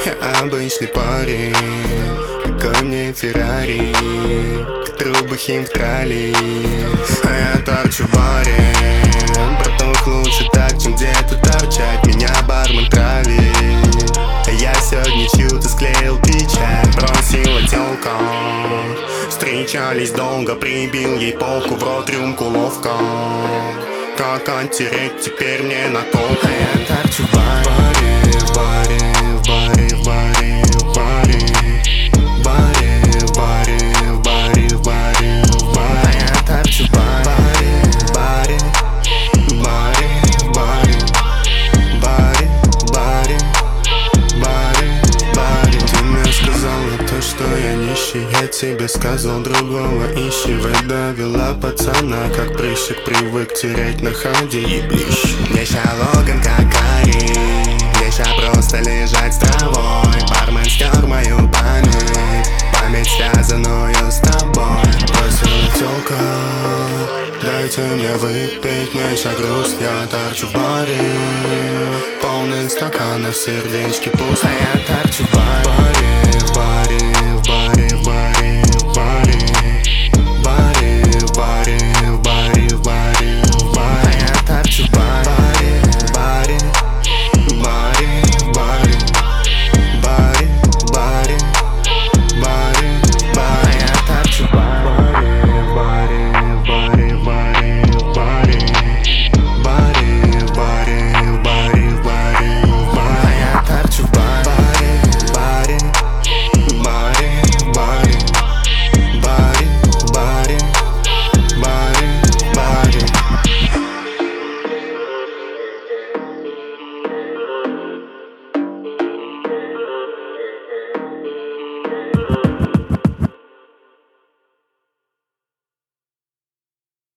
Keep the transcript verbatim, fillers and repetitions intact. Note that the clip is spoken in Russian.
Я обычный парень, какой мне Феррари, к трубухим в трали. А я торчу в баре, братух, лучше так, чем где-то торчать. Меня бармен травит, а я сегодня чью-то склеил печать. Бросила тёлка, встречались долго, прибил ей полку, в рот рюмку ловко. Как оттереть теперь мне наколка? Я торчу в баре, в баре, в баре, в баре, в баре, в баре, в баре, в баре, в баре, в баре. Я торчу в баре, в баре, в баре, в баре, в баре, в баре, в баре, в баре. Ты мне сказала то, что я нищий, я тебе сказал, другого ищи. Выдавила пацана, как прыщик, привык тереть на ходе ебищ. Мне ща Логан как Гарри, мне ща просто лежать с травой. Бармен стер мою память, память связанную с тобой. Бросила тёлка, дайте мне выпить, мне ща грусть. Я торчу в баре, полный стаканов, сердечки пусто. Я торчу в